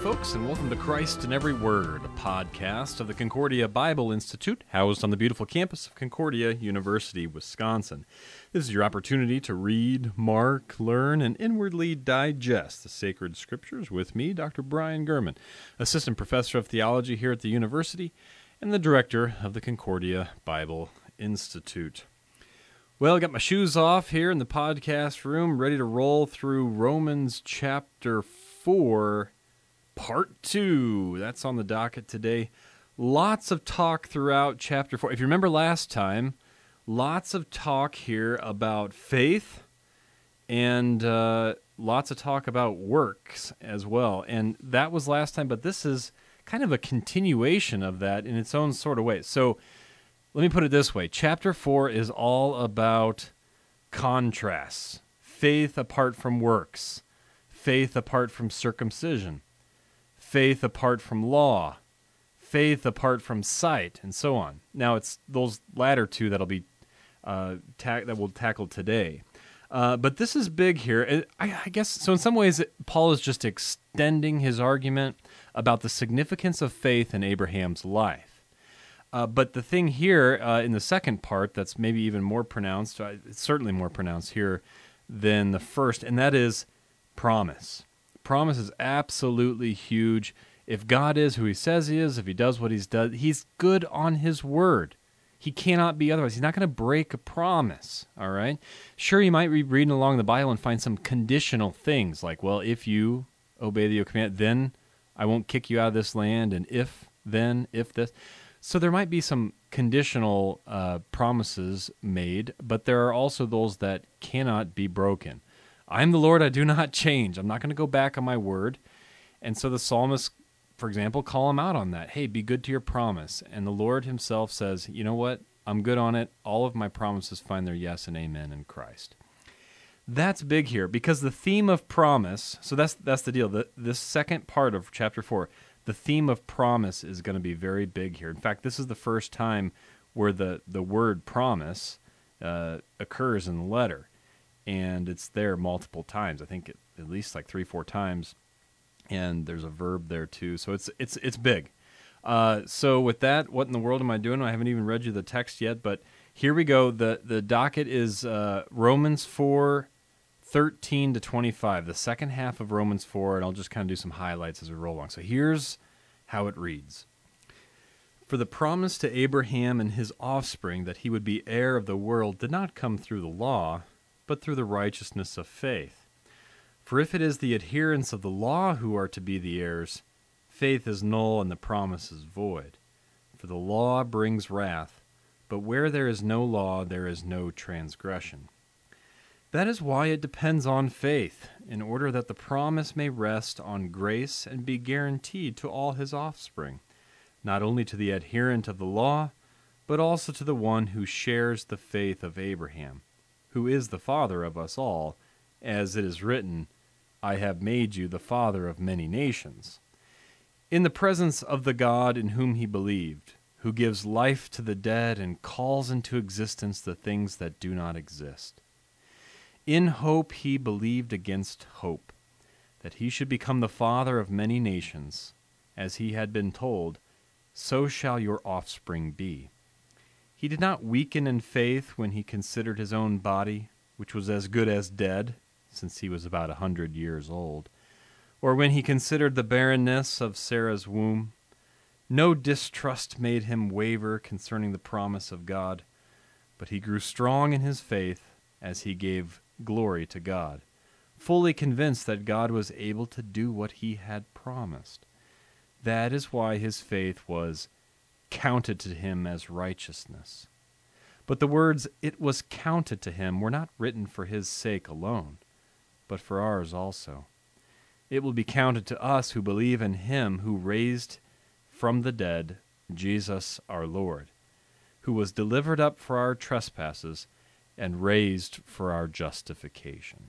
folks, and welcome to Christ in Every Word, a podcast of the Concordia Bible Institute, housed on the beautiful campus of Concordia University, Wisconsin. This is your opportunity to read, mark, learn, and inwardly digest the sacred scriptures with me, Dr. Brian Gurman, Assistant Professor of Theology here at the university and the Director of the Concordia Bible Institute. Well, I got my shoes off here in the podcast room, ready to roll through Romans chapter 4, Part 2. That's on the docket today. Lots of talk throughout chapter 4. If you remember last time, lots of talk here about faith and lots of talk about works as well. And that was last time, but this is kind of a continuation of that in its own sort of way. So let me put it this way. Chapter 4 is all about contrasts. Faith apart from works. Faith apart from circumcision. Faith apart from law, faith apart from sight, and so on. Now, it's those latter two that'll be that we'll tackle today. But this is big here. I guess, so in some ways, Paul is just extending his argument about the significance of faith in Abraham's life. But the thing here in the second part that's maybe even more pronounced, it's certainly more pronounced here than the first, and that is promise. Promise is absolutely huge. If God is who he says he is, if he does what he's done, he's good on his word. He cannot be otherwise. He's not going to break a promise, all right? Sure, you might be reading along the Bible and find some conditional things like, well, if you obey the command, then I won't kick you out of this land, and if this. So there might be some conditional promises made, but there are also those that cannot be broken. I'm the Lord, I do not change. I'm not going to go back on my word. And so the psalmists, for example, call him out on that. Hey, be good to your promise. And the Lord himself says, you know what? I'm good on it. All of my promises find their yes and amen in Christ. That's big here because the theme of promise, so that's the deal. This second part of chapter 4, the theme of promise is going to be very big here. In fact, this is the first time where the word promise occurs in the letter. And it's there multiple times. I think at least like 3-4 times, and there's a verb there too. So it's big. So with that, what in the world am I doing? I haven't even read you the text yet, but here we go. The docket is Romans 4:13 to 25, the second half of Romans 4, and I'll just kind of do some highlights as we roll along. So here's how it reads. For the promise to Abraham and his offspring that he would be heir of the world did not come through the law, but through the righteousness of faith. For if it is the adherents of the law who are to be the heirs, faith is null and the promise is void. For the law brings wrath, but where there is no law, there is no transgression. That is why it depends on faith, in order that the promise may rest on grace and be guaranteed to all his offspring, not only to the adherent of the law, but also to the one who shares the faith of Abraham, who is the father of us all, as it is written, I have made you the father of many nations. In the presence of the God in whom he believed, who gives life to the dead and calls into existence the things that do not exist. In hope he believed against hope, that he should become the father of many nations, as he had been told, so shall your offspring be. He did not weaken in faith when he considered his own body, which was as good as dead, since he was about 100 years old, or when he considered the barrenness of Sarah's womb. No distrust made him waver concerning the promise of God, but he grew strong in his faith as he gave glory to God, fully convinced that God was able to do what he had promised. That is why his faith was counted to him as righteousness. But the words, it was counted to him, were not written for his sake alone, but for ours also. It will be counted to us who believe in him who raised from the dead Jesus our Lord, who was delivered up for our trespasses and raised for our justification.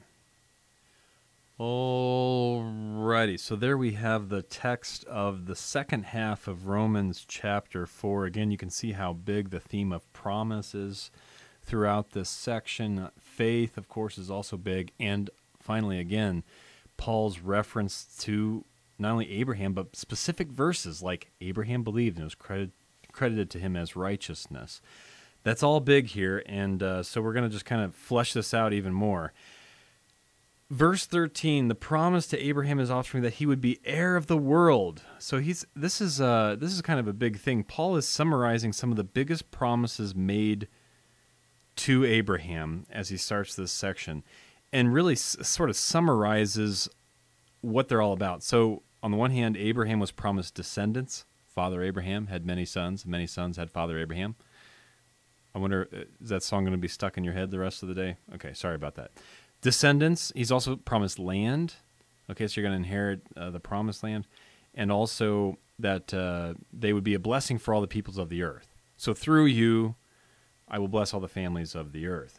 Alrighty, so there we have the text of the second half of Romans chapter 4. Again, you can see how big the theme of promise is throughout this section. Faith, of course, is also big. And finally, again, Paul's reference to not only Abraham, but specific verses like Abraham believed and it was credited to him as righteousness. That's all big here, and so we're going to just kind of flesh this out even more. Verse 13, the promise to Abraham his offspring that he would be heir of the world. So this is kind of a big thing. Paul is summarizing some of the biggest promises made to Abraham as he starts this section, and really sort of summarizes what they're all about. So on the one hand, Abraham was promised descendants. Father Abraham had many sons had Father Abraham. I wonder, is that song going to be stuck in your head the rest of the day? Okay, sorry about that. Descendants, he's also promised land. Okay, so you're going to inherit the promised land. And also that they would be a blessing for all the peoples of the earth. So through you, I will bless all the families of the earth.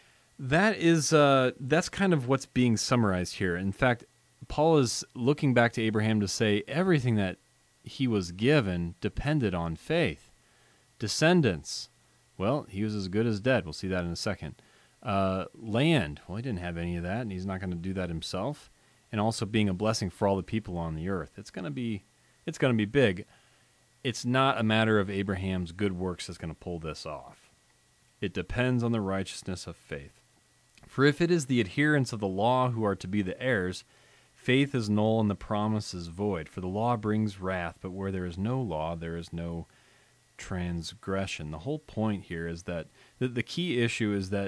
That's kind of what's being summarized here. In fact, Paul is looking back to Abraham to say everything that he was given depended on faith. Descendants, well, he was as good as dead. We'll see that in a second. Land, well, he didn't have any of that, and he's not going to do that himself. And also being a blessing for all the people on the earth. It's going to be big. It's not a matter of Abraham's good works that's going to pull this off. It depends on the righteousness of faith. For if it is the adherents of the law who are to be the heirs, faith is null and the promise is void. For the law brings wrath, but where there is no law, there is no transgression. The whole point here is that the key issue is that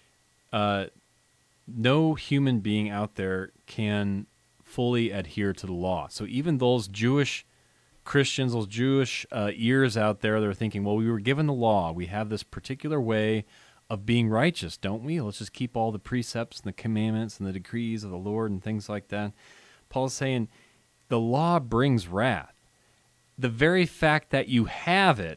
no human being out there can fully adhere to the law. So even those Jewish Christians, those Jewish ears out there, they're thinking, well, we were given the law. We have this particular way of being righteous, don't we? Let's just keep all the precepts and the commandments and the decrees of the Lord and things like that. Paul's saying the law brings wrath. The very fact that you have it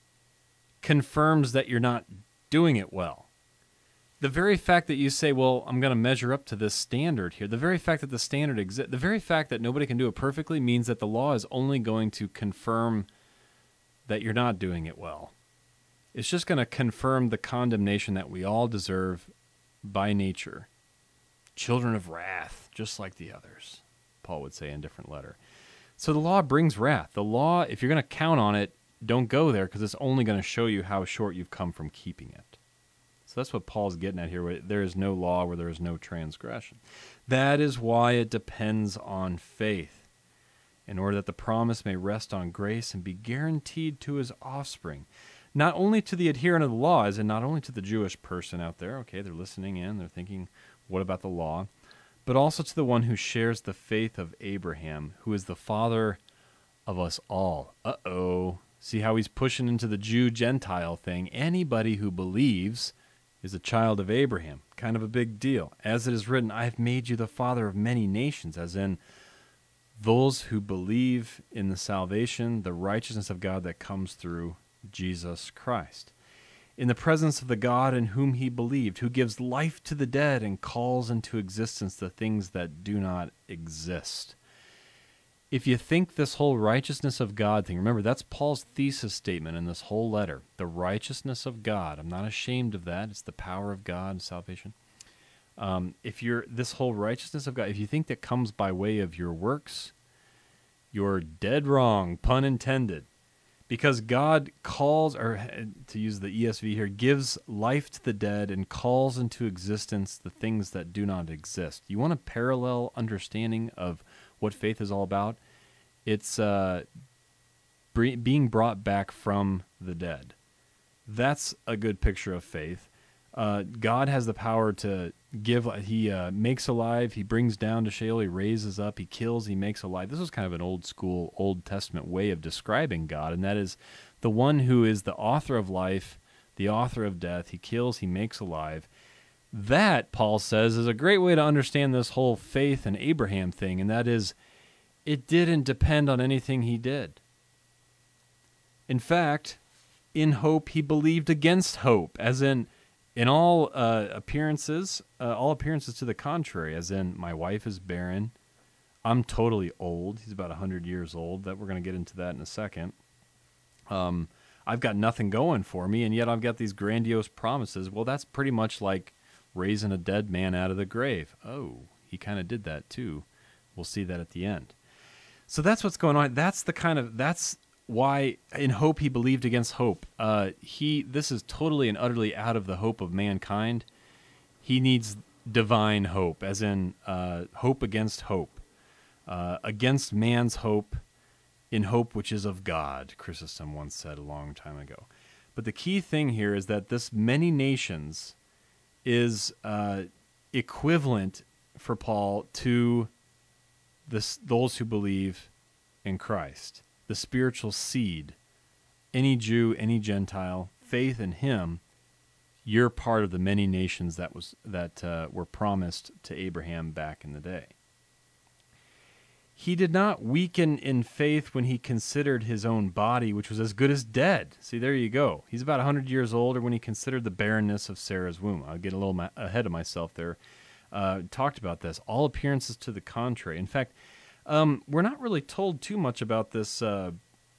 confirms that you're not doing it well. The very fact that you say, well, I'm going to measure up to this standard here, the very fact that the standard exists, the very fact that nobody can do it perfectly means that the law is only going to confirm that you're not doing it well. It's just going to confirm the condemnation that we all deserve by nature. Children of wrath, just like the others, Paul would say in a different letter. So the law brings wrath. The law, if you're going to count on it, don't go there because it's only going to show you how short you've come from keeping it. So that's what Paul's getting at here. Where there is no law where there is no transgression. That is why it depends on faith, in order that the promise may rest on grace and be guaranteed to his offspring. Not only to the adherent of the law, as in not only to the Jewish person out there, okay, they're listening in, they're thinking, what about the law? But also to the one who shares the faith of Abraham, who is the father of us all. Uh-oh. See how he's pushing into the Jew-Gentile thing. Anybody who believes is a child of Abraham. Kind of a big deal. As it is written, I have made you the father of many nations, as in those who believe in the salvation, the righteousness of God that comes through Jesus Christ. In the presence of the God in whom he believed, who gives life to the dead and calls into existence the things that do not exist. If you think this whole righteousness of God thing, remember that's Paul's thesis statement in this whole letter, the righteousness of God. I'm not ashamed of that. It's the power of God and salvation. If you're this whole righteousness of God, if you think that comes by way of your works, you're dead wrong, pun intended. Because God calls, or to use the ESV here, gives life to the dead and calls into existence the things that do not exist. You want a parallel understanding of what faith is all about? It's being brought back from the dead. That's a good picture of faith. God has the power to give. He makes alive. He brings down to Sheol. He raises up. He kills. He makes alive. This was kind of an old school, Old Testament way of describing God, and that is the one who is the author of life, the author of death. He kills. He makes alive. That, Paul says, is a great way to understand this whole faith and Abraham thing, and that is, it didn't depend on anything he did. In fact, in hope, he believed against hope, as in all appearances to the contrary, as in my wife is barren, I'm totally old. He's about 100 years old. That we're going to get into that in a second. I've got nothing going for me, and yet I've got these grandiose promises. Well, that's pretty much like raising a dead man out of the grave. Oh, he kind of did that too. We'll see that at the end. So that's what's going on. That's why in hope he believed against hope. This is totally and utterly out of the hope of mankind. He needs divine hope, as in hope against hope, against man's hope, in hope which is of God, Chrysostom once said a long time ago. But the key thing here is that this many nations is equivalent for Paul to those who believe in Christ, the spiritual seed. Any Jew, any Gentile, faith in him, you're part of the many nations that were promised to Abraham back in the day. He did not weaken in faith when he considered his own body, which was as good as dead. See, there you go. He's about 100 years older when he considered the barrenness of Sarah's womb. I'll get a little ahead of myself there. Talked about this. All appearances to the contrary. In fact, we're not really told too much about this, the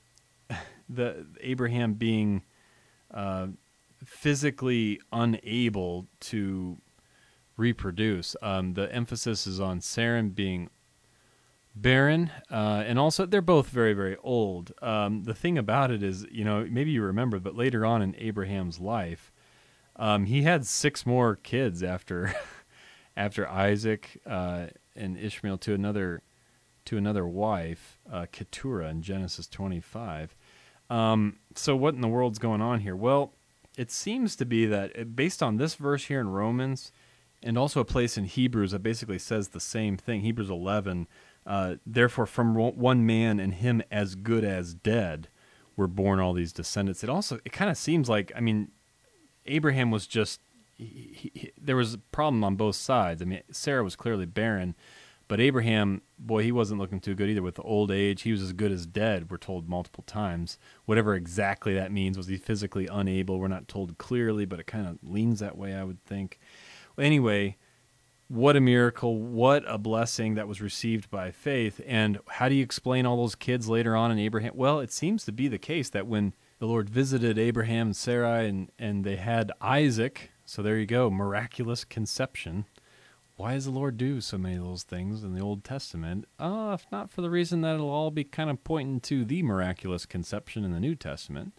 Abraham being physically unable to reproduce. The emphasis is on Sarah being barren, and also they're both very, very old. The thing about it is, maybe you remember, but later on in Abraham's life, he had 6 more kids after Isaac and Ishmael to another wife, Keturah, in Genesis 25. So what in the world's going on here? Well, it seems to be that based on this verse here in Romans, and also a place in Hebrews that basically says the same thing, Hebrews 11. Therefore, from one man and him as good as dead were born all these descendants. It kind of seems like, Abraham was just, there was a problem on both sides. Sarah was clearly barren, but Abraham, boy, he wasn't looking too good either with the old age. He was as good as dead, we're told multiple times. Whatever exactly that means. Was he physically unable? We're not told clearly, but it kind of leans that way, I would think. Anyway, what a miracle, what a blessing that was received by faith. And how do you explain all those kids later on in Abraham? Well, it seems to be the case that when the Lord visited Abraham and Sarai and they had Isaac, so there you go, miraculous conception. Why does the Lord do so many of those things in the Old Testament? If not for the reason that it'll all be kind of pointing to the miraculous conception in the New Testament.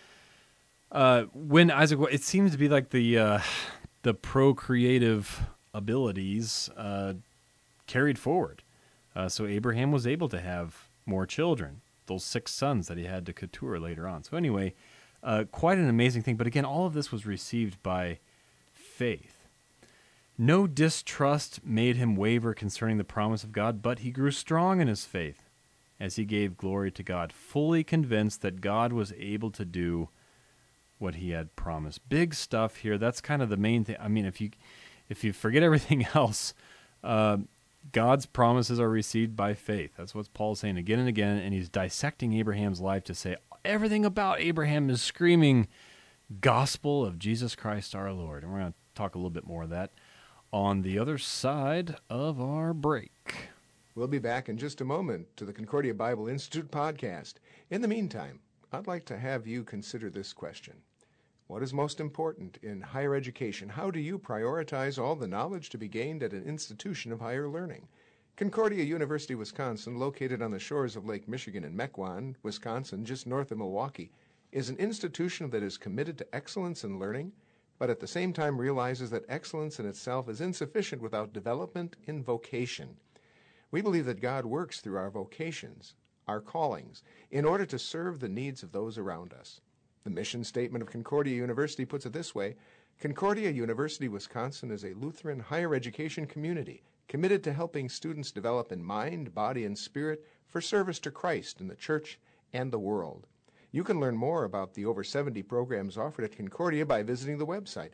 When Isaac, it seems to be like the procreative abilities carried forward. So Abraham was able to have more children, those 6 sons that he had to Keturah later on. So anyway, quite an amazing thing. But again, all of this was received by faith. No distrust made him waver concerning the promise of God, but he grew strong in his faith as he gave glory to God, fully convinced that God was able to do what he had promised. Big stuff here. That's kind of the main thing. If you forget everything else, God's promises are received by faith. That's what Paul's saying again and again, and he's dissecting Abraham's life to say everything about Abraham is screaming gospel of Jesus Christ our Lord. And we're going to talk a little bit more of that on the other side of our break. We'll be back in just a moment to the Concordia Bible Institute podcast. In the meantime, I'd like to have you consider this question. What is most important in higher education? How do you prioritize all the knowledge to be gained at an institution of higher learning? Concordia University, Wisconsin, located on the shores of Lake Michigan in Mequon, Wisconsin, just north of Milwaukee, is an institution that is committed to excellence in learning, but at the same time realizes that excellence in itself is insufficient without development in vocation. We believe that God works through our vocations, our callings, in order to serve the needs of those around us. The mission statement of Concordia University puts it this way: Concordia University, Wisconsin is a Lutheran higher education community committed to helping students develop in mind, body, and spirit for service to Christ in the church and the world. You can learn more about the over 70 programs offered at Concordia by visiting the website,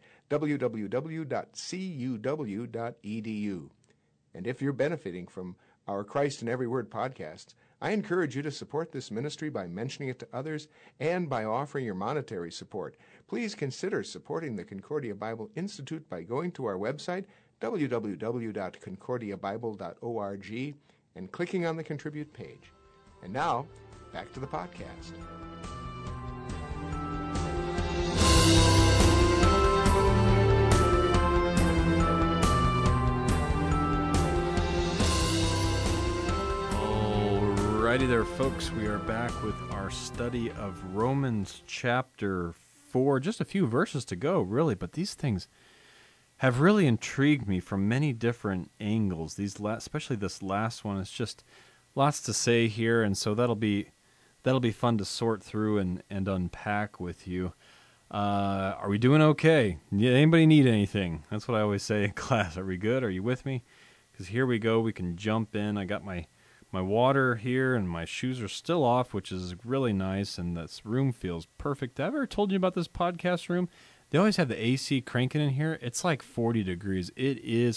www.cuw.edu. And if you're benefiting from our Christ in Every Word podcasts, I encourage you to support this ministry by mentioning it to others and by offering your monetary support. Please consider supporting the Concordia Bible Institute by going to our website, www.concordiabible.org, and clicking on the Contribute page. And now, back to the podcast. Alrighty there, folks. We are back with our study of Romans chapter 4. Just a few verses to go, really, but these things have really intrigued me from many different angles. Especially this last one, it's just lots to say here, and so that'll be fun to sort through and unpack with you. Are we doing okay? Anybody need anything? That's what I always say in class. Are we good? Are you with me? Because here we go. We can jump in. I got my water here, and my shoes are still off, which is really nice, and this room feels perfect. Have I ever told you about this podcast room? They always have the AC cranking in here. It's like 40 degrees. It is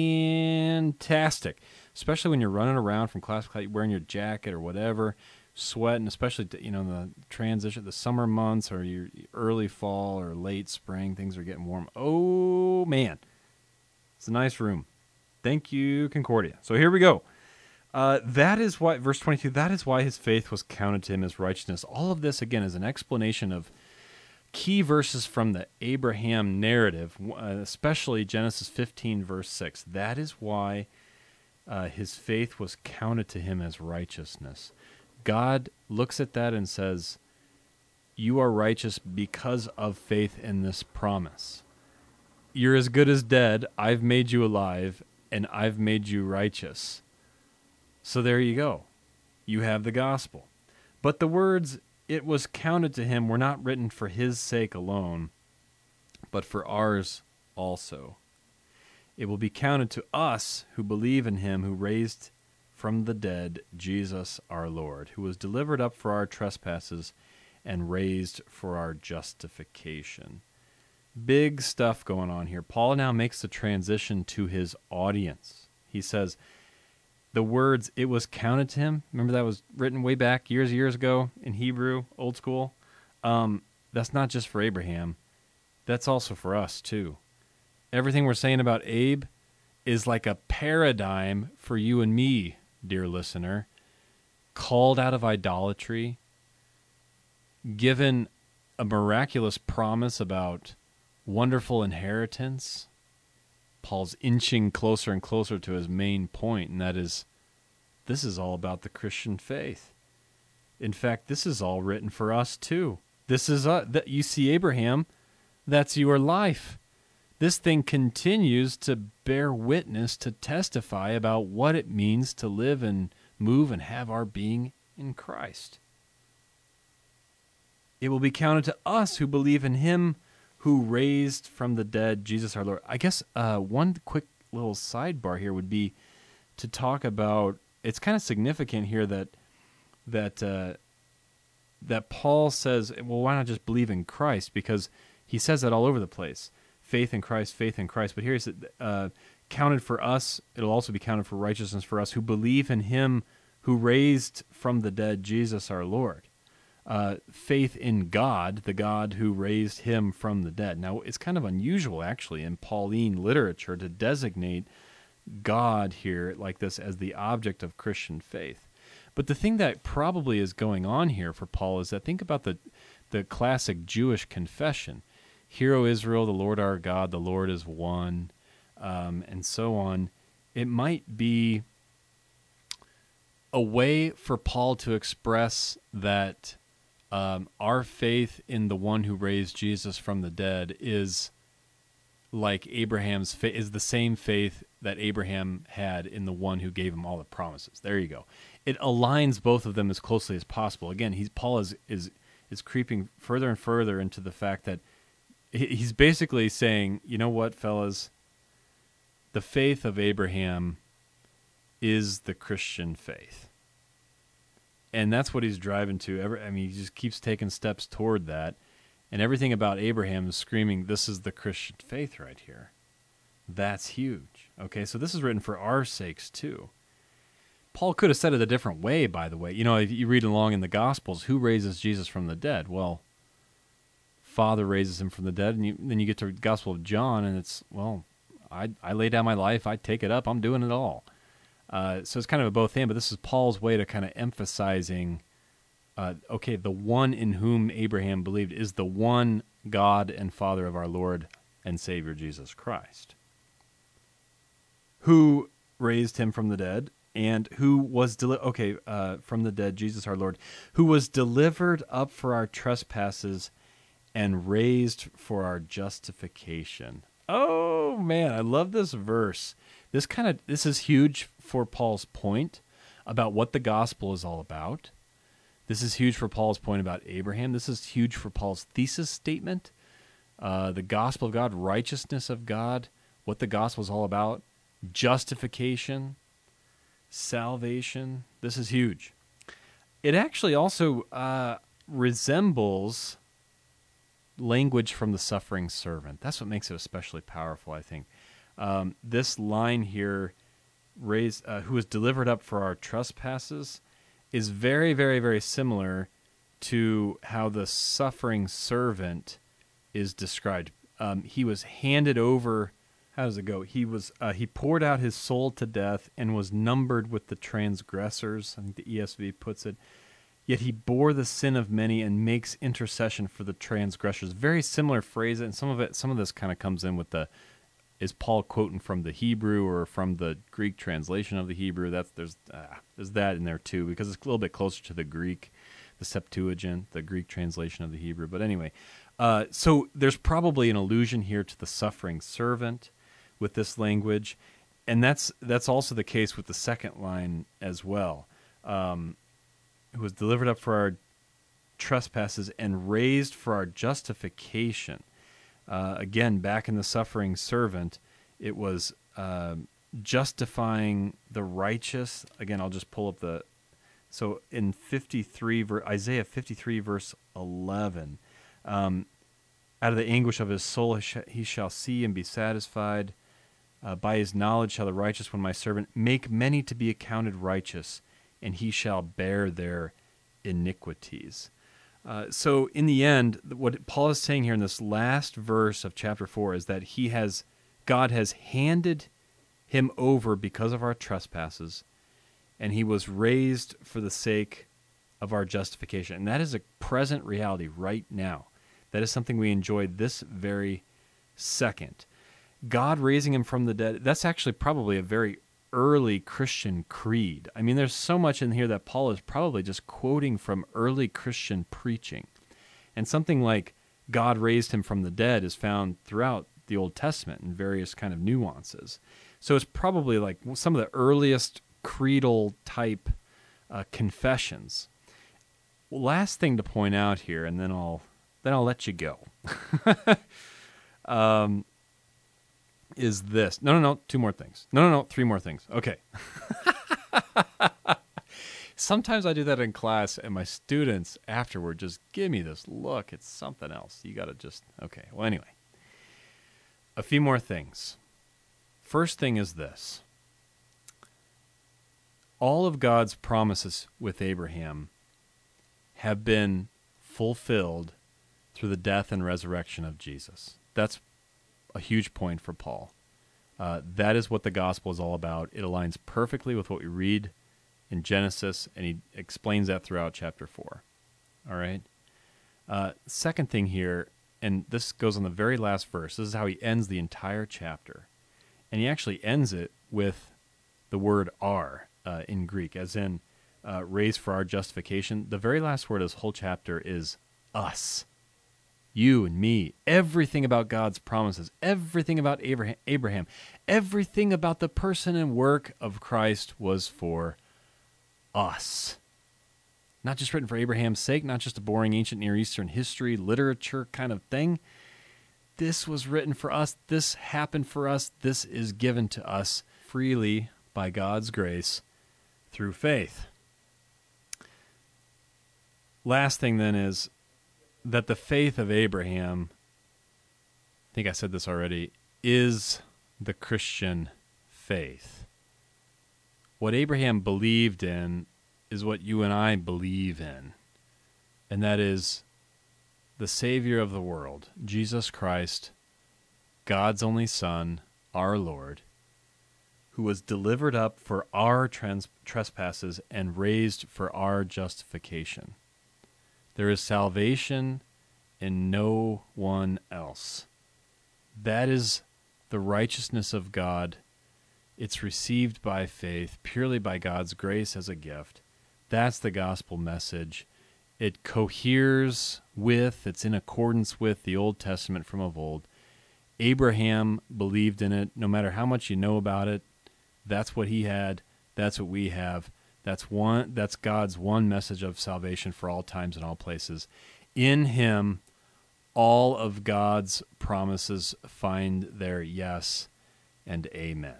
fantastic, especially when you're running around from class to class, wearing your jacket or whatever, sweating, especially the transition, the summer months or your early fall or late spring, things are getting warm. Oh, man. It's a nice room. Thank you, Concordia. So here we go. That is why, verse 22, that is why his faith was counted to him as righteousness. All of this, again, is an explanation of key verses from the Abraham narrative, especially Genesis 15, verse 6. That is why his faith was counted to him as righteousness. God looks at that and says, you are righteous because of faith in this promise. You're as good as dead. I've made you alive, and I've made you righteous. So there you go. You have the gospel. But the words, it was counted to him, were not written for his sake alone, but for ours also. It will be counted to us who believe in him who raised from the dead Jesus our Lord, who was delivered up for our trespasses and raised for our justification. Big stuff going on here. Paul now makes the transition to his audience. He says, the words, it was counted to him, remember that was written way back years ago in Hebrew, old school? That's not just for Abraham. That's also for us, too. Everything we're saying about Abe is like a paradigm for you and me, dear listener. Called out of idolatry, given a miraculous promise about wonderful inheritance. Paul's inching closer and closer to his main point, and that is, this is all about the Christian faith. In fact, this is all written for us too. This is you see Abraham, that's your life. This thing continues to bear witness, to testify about what it means to live and move and have our being in Christ. It will be counted to us who believe in him who raised from the dead Jesus our Lord. I guess one quick little sidebar here would be to talk about, it's kind of significant here that Paul says, well, why not just believe in Christ? Because he says that all over the place. Faith in Christ, faith in Christ. But here he said, counted for us, it'll also be counted for righteousness for us who believe in him who raised from the dead Jesus our Lord. Faith in God, the God who raised him from the dead. Now, it's kind of unusual, actually, in Pauline literature to designate God here like this as the object of Christian faith. But the thing that probably is going on here for Paul is that think about the classic Jewish confession. Hear, O Israel, the Lord our God, the Lord is one, and so on. It might be a way for Paul to express that our faith in the one who raised Jesus from the dead is like Abraham's faith, is the same faith that Abraham had in the one who gave him all the promises. There you go. It aligns both of them as closely as possible. Again, Paul is creeping further and further into the fact that he's basically saying, you know what, fellas, the faith of Abraham is the Christian faith. And that's what he's driving to. He just keeps taking steps toward that. And everything about Abraham is screaming, this is the Christian faith right here. That's huge. Okay, so this is written for our sakes too. Paul could have said it a different way, by the way. You know, if you read along in the Gospels, who raises Jesus from the dead? Well, Father raises him from the dead, and then you get to the Gospel of John, and it's, well, I lay down my life, I take it up, I'm doing it all. So it's kind of a both and, but this is Paul's way to kind of emphasizing, okay, the one in whom Abraham believed is the one God and Father of our Lord and Savior Jesus Christ, who raised him from the dead and who was from the dead, Jesus our Lord, who was delivered up for our trespasses and raised for our justification. Oh man, I love this verse. This is huge for Paul's point about what the gospel is all about. This is huge for Paul's point about Abraham. This is huge for Paul's thesis statement. The gospel of God, righteousness of God, what the gospel is all about, justification, salvation. This is huge. It actually also resembles language from the suffering servant. That's what makes it especially powerful, I think. This line here, who was delivered up for our trespasses, is very, very, very similar to how the suffering servant is described. He was handed over. How does it go? He poured out his soul to death and was numbered with the transgressors. I think the ESV puts it. Yet he bore the sin of many and makes intercession for the transgressors. Very similar phrase, and some of this kind of comes in with is Paul quoting from the Hebrew or from the Greek translation of the Hebrew? There's that in there too, because it's a little bit closer to the Greek, the Septuagint, the Greek translation of the Hebrew. But anyway, so there's probably an allusion here to the suffering servant with this language, and that's also the case with the second line as well. Who was delivered up for our trespasses and raised for our justification. Again, back in the suffering servant, it was justifying the righteous. Again, I'll just pull up so in Isaiah 53, verse 11, out of the anguish of his soul he shall see and be satisfied. By his knowledge shall the righteous one, my servant, make many to be accounted righteous, and he shall bear their iniquities. So in the end, what Paul is saying here in this last verse of chapter 4 is that God has handed him over because of our trespasses, and he was raised for the sake of our justification. And that is a present reality right now. That is something we enjoy this very second. God raising him from the dead, that's actually probably a very early Christian creed. I mean, there's so much in here that Paul is probably just quoting from early Christian preaching. And something like God raised him from the dead is found throughout the Old Testament in various kind of nuances. So it's probably like some of the earliest creedal type confessions. Last thing to point out here, and then I'll let you go. Is this. No, 2 more things. No, 3 more things. Okay. Sometimes I do that in class, and my students afterward just give me this look. It's something else. You got to just, okay. Well, anyway. A few more things. First thing is this. All of God's promises with Abraham have been fulfilled through the death and resurrection of Jesus. That's a huge point for Paul. That is what the gospel is all about. It aligns perfectly with what we read in Genesis, and he explains that throughout chapter 4. All right? Second thing here, and this goes on the very last verse. This is how he ends the entire chapter. And he actually ends it with the word "are" in Greek, as in raised for our justification. The very last word of this whole chapter is us. You and me, everything about God's promises, everything about Abraham, everything about the person and work of Christ was for us. Not just written for Abraham's sake, not just a boring ancient Near Eastern history, literature kind of thing. This was written for us. This happened for us. This is given to us freely by God's grace through faith. Last thing then is that the faith of Abraham, I think I said this already, is the Christian faith. What Abraham believed in is what you and I believe in, and that is the Savior of the world, Jesus Christ, God's only Son, our Lord, who was delivered up for our trespasses and raised for our justification. There is salvation in no one else. That is the righteousness of God It's received by faith, purely by God's grace as a gift. That's the gospel message. It coheres with, it's in accordance with the Old Testament from of old. Abraham believed in it. No matter how much you know about it, that's what he had. That's what we have. That's God's one message of salvation for all times and all places. In him, all of God's promises find their yes and amen.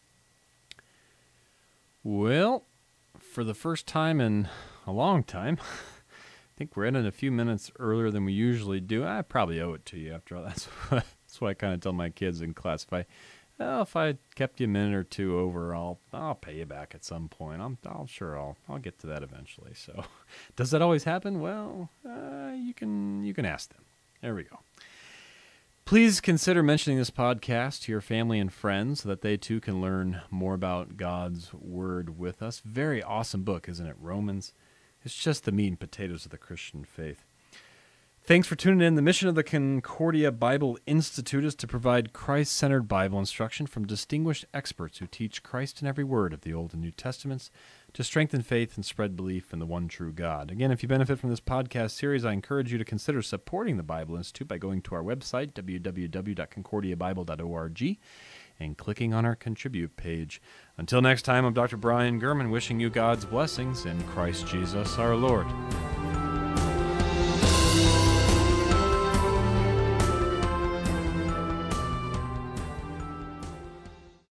Well, for the first time in a long time, I think we're ending a few minutes earlier than we usually do. I probably owe it to you after all. That's what I kind of tell my kids in class. If I kept you a minute or two over, I'll pay you back at some point. I'll get to that eventually. So, does that always happen? Well, you can ask them. There we go. Please consider mentioning this podcast to your family and friends so that they too can learn more about God's Word with us. Very awesome book, isn't it? Romans. It's just the meat and potatoes of the Christian faith. Thanks for tuning in. The mission of the Concordia Bible Institute is to provide Christ-centered Bible instruction from distinguished experts who teach Christ in every word of the Old and New Testaments to strengthen faith and spread belief in the one true God. Again, if you benefit from this podcast series, I encourage you to consider supporting the Bible Institute by going to our website, www.concordiabible.org, and clicking on our Contribute page. Until next time, I'm Dr. Brian Gurman, wishing you God's blessings in Christ Jesus our Lord.